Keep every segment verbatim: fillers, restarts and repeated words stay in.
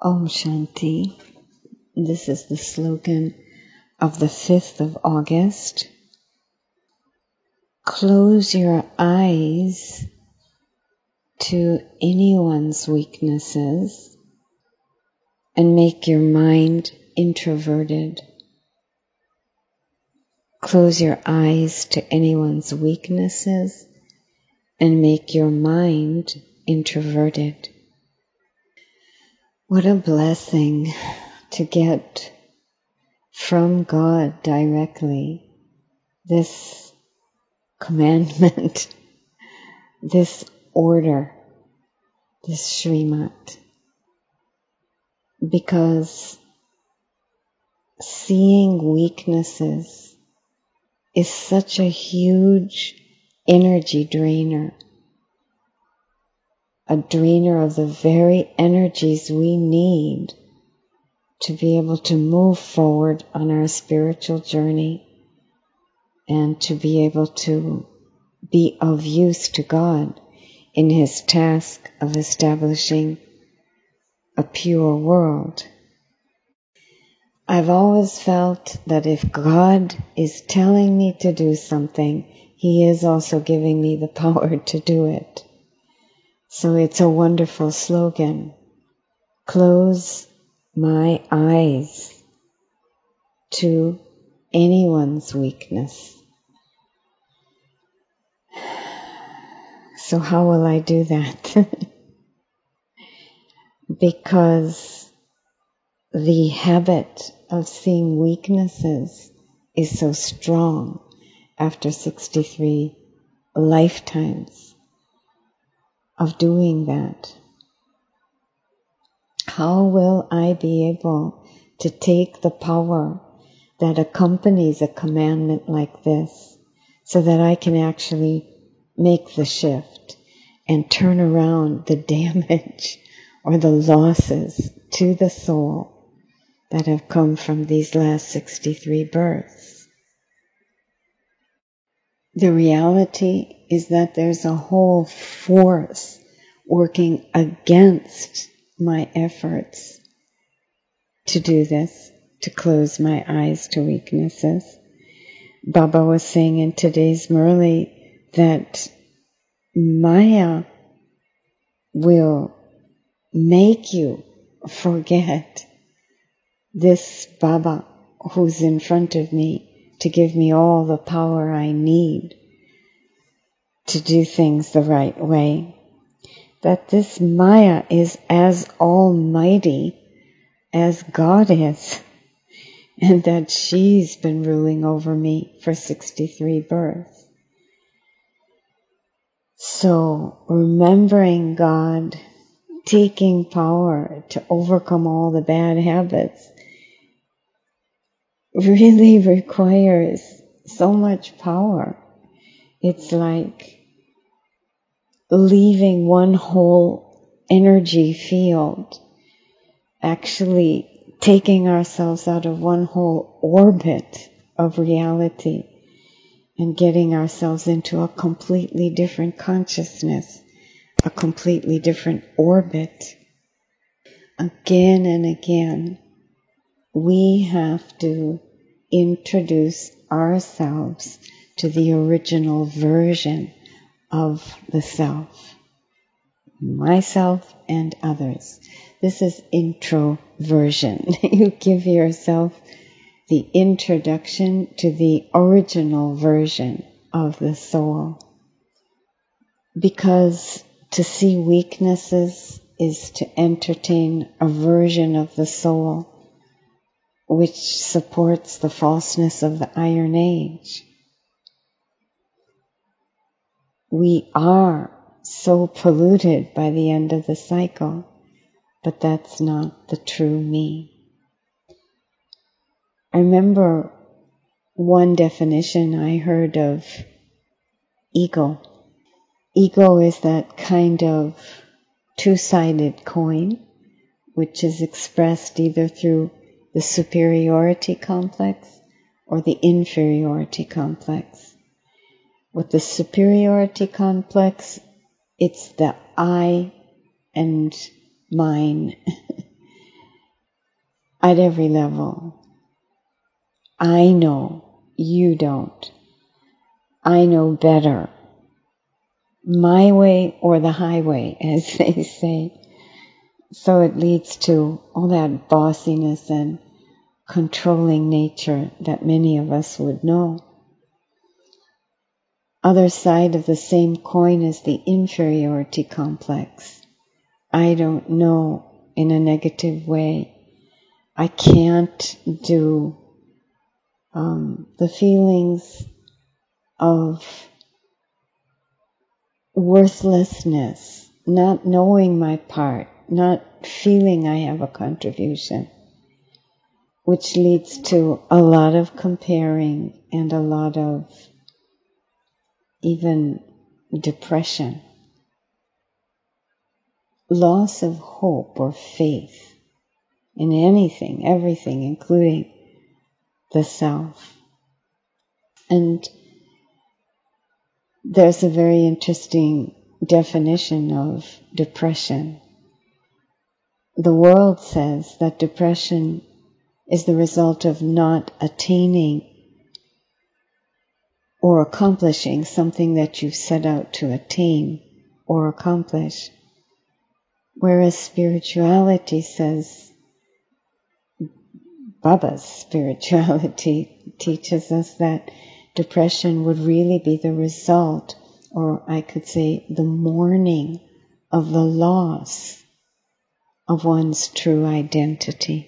Om Shanti. This is the slogan of the fifth of August. Close your eyes to anyone's weaknesses and make your mind introverted. Close your eyes to anyone's weaknesses and make your mind introverted. What a blessing to get from God directly this commandment, this order, this Srimad. Because seeing weaknesses is such a huge energy drainer. A drainer of the very energies we need to be able to move forward on our spiritual journey and to be able to be of use to God in His task of establishing a pure world. I've always felt that if God is telling me to do something, He is also giving me the power to do it. So it's a wonderful slogan. Close my eyes to anyone's weakness. So how will I do that? Because the habit of seeing weaknesses is so strong after sixty-three lifetimes of doing that. How will I be able to take the power that accompanies a commandment like this so that I can actually make the shift and turn around the damage or the losses to the soul that have come from these last sixty-three births? The reality is that there's a whole force working against my efforts to do this, to close my eyes to weaknesses. Baba was saying in today's Murli that Maya will make you forget this Baba who's in front of me to give me all the power I need to do things the right way. That this Maya is as almighty as God is, and that she's been ruling over me for sixty-three births. So, remembering God, taking power to overcome all the bad habits, really requires so much power. It's like leaving one whole energy field, actually taking ourselves out of one whole orbit of reality and getting ourselves into a completely different consciousness, a completely different orbit. Again and again, we have to introduce ourselves to the original version of the self, myself and others. This is introversion. You give yourself the introduction to the original version of the soul. Because to see weaknesses is to entertain a version of the soul which supports the falseness of the Iron Age. We are so polluted by the end of the cycle, but that's not the true me. I remember one definition I heard of ego. Ego is that kind of two-sided coin, which is expressed either through the superiority complex or the inferiority complex. With the superiority complex, it's the I and mine. at every level. I know, you don't. I know better. My way or the highway, as they say. So it leads to all that bossiness and controlling nature that many of us would know. Other side of the same coin is the inferiority complex. I don't know in a negative way. I can't do um, the feelings of worthlessness, not knowing my part, not feeling I have a contribution, which leads to a lot of comparing and a lot of even depression, loss of hope or faith in anything, everything, including the self. And there's a very interesting definition of depression. The world says that depression is the result of not attaining or accomplishing something that you set out to attain or accomplish. Whereas spirituality says, Baba's spirituality teaches us that depression would really be the result, or I could say the mourning of the loss of one's true identity.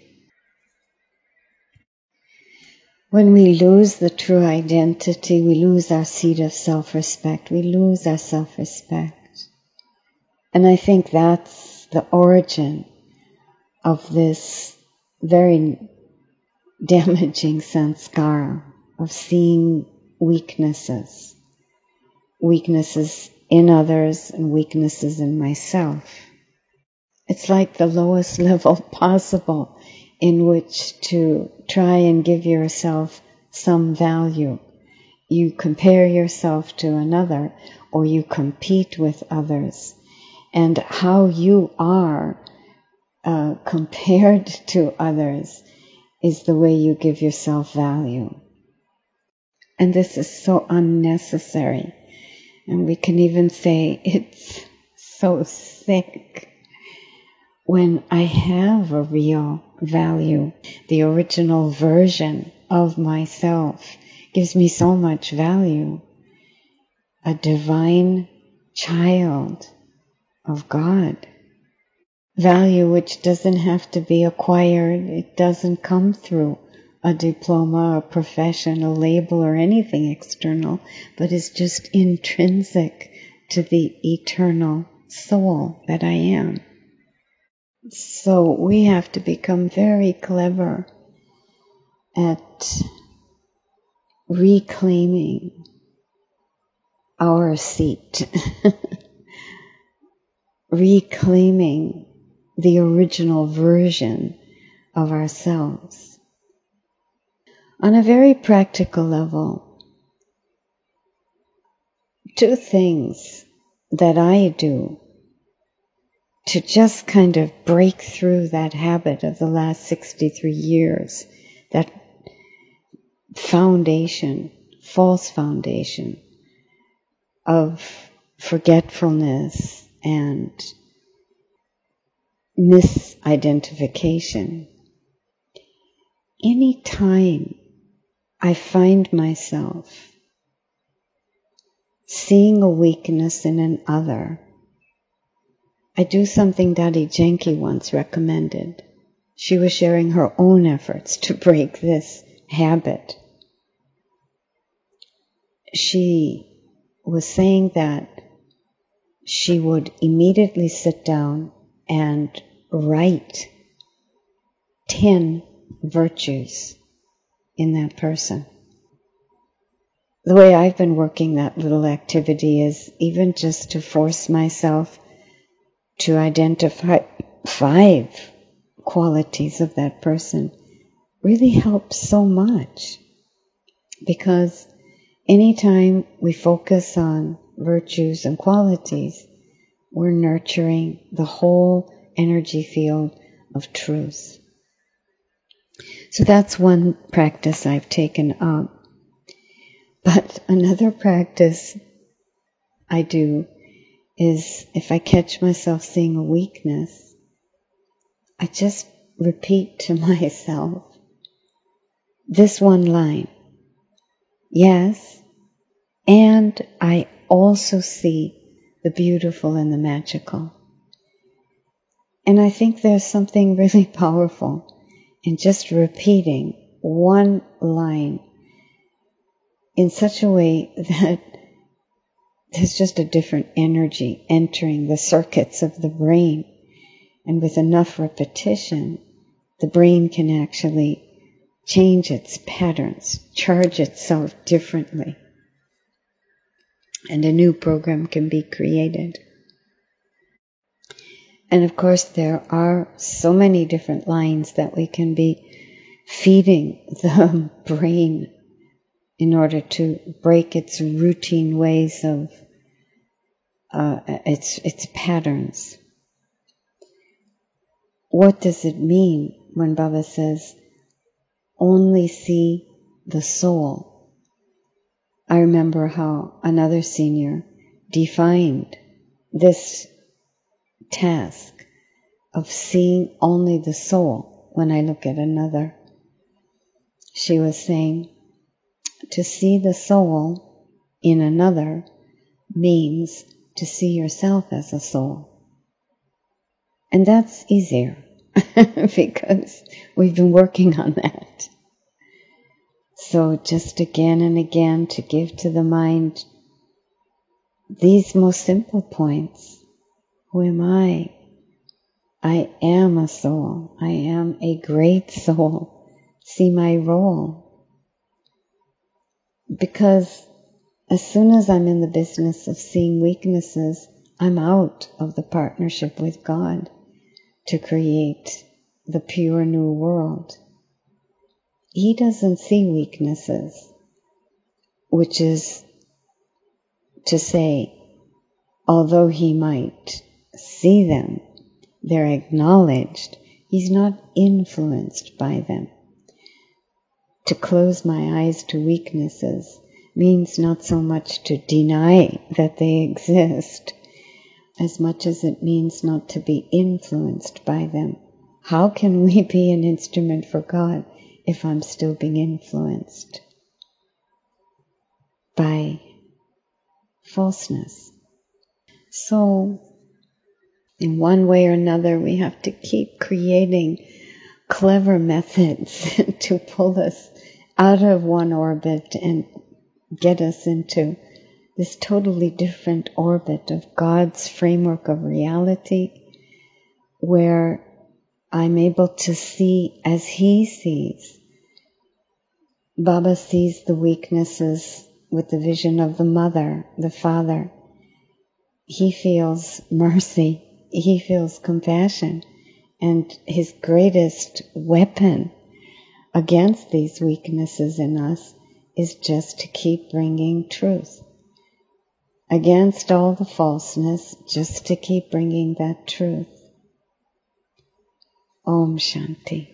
When we lose the true identity, we lose our seat of self-respect. We lose our self-respect. And I think that's the origin of this very damaging sanskara of seeing weaknesses. Weaknesses in others and weaknesses in myself. It's like the lowest level possible in which to try and give yourself some value. You compare yourself to another, or you compete with others. And how you are uh, compared to others is the way you give yourself value. And this is so unnecessary. And we can even say it's so sick. When I have a real value, the original version of myself gives me so much value. A divine child of God. Value which doesn't have to be acquired. It doesn't come through a diploma, a profession, a label, or anything external, but is just intrinsic to the eternal soul that I am. So we have to become very clever at reclaiming our seat, reclaiming the original version of ourselves. On a very practical level, two things that I do to just kind of break through that habit of the last sixty-three years, that foundation, false foundation of forgetfulness and misidentification. Any time I find myself seeing a weakness in an other, I do something Dadi Jenki once recommended. She was sharing her own efforts to break this habit. She was saying that she would immediately sit down and write ten virtues in that person. The way I've been working that little activity is even just to force myself to identify five qualities of that person really helps so much. Because anytime we focus on virtues and qualities, we're nurturing the whole energy field of truth. So that's one practice I've taken up. But another practice I do is if I catch myself seeing a weakness, I just repeat to myself this one line. Yes, and I also see the beautiful and the magical. And I think there's something really powerful in just repeating one line in such a way that there's just a different energy entering the circuits of the brain. And with enough repetition, the brain can actually change its patterns, charge itself differently. And a new program can be created. And of course, there are so many different lines that we can be feeding the brain in order to break its routine ways of uh, its its patterns. What does it mean when Baba says, only see the soul? I remember how another senior defined this task of seeing only the soul when I look at another. She was saying, to see the soul in another means to see yourself as a soul. And that's easier because we've been working on that. So just again and again to give to the mind these most simple points. Who am I? I am a soul. I am a great soul. See my role. Because as soon as I'm in the business of seeing weaknesses, I'm out of the partnership with God to create the pure new world. He doesn't see weaknesses, which is to say, although he might see them, they're acknowledged. He's not influenced by them. To close my eyes to weaknesses means not so much to deny that they exist, as much as it means not to be influenced by them. How can we be an instrument for God if I'm still being influenced by falseness? So, in one way or another, we have to keep creating clever methods to pull us out of one orbit and get us into this totally different orbit of God's framework of reality, where I'm able to see as He sees. Baba sees the weaknesses with the vision of the mother, the father. He feels mercy. He feels compassion. And his greatest weapon against these weaknesses in us is just to keep bringing truth. Against all the falseness, just to keep bringing that truth. Om Shanti.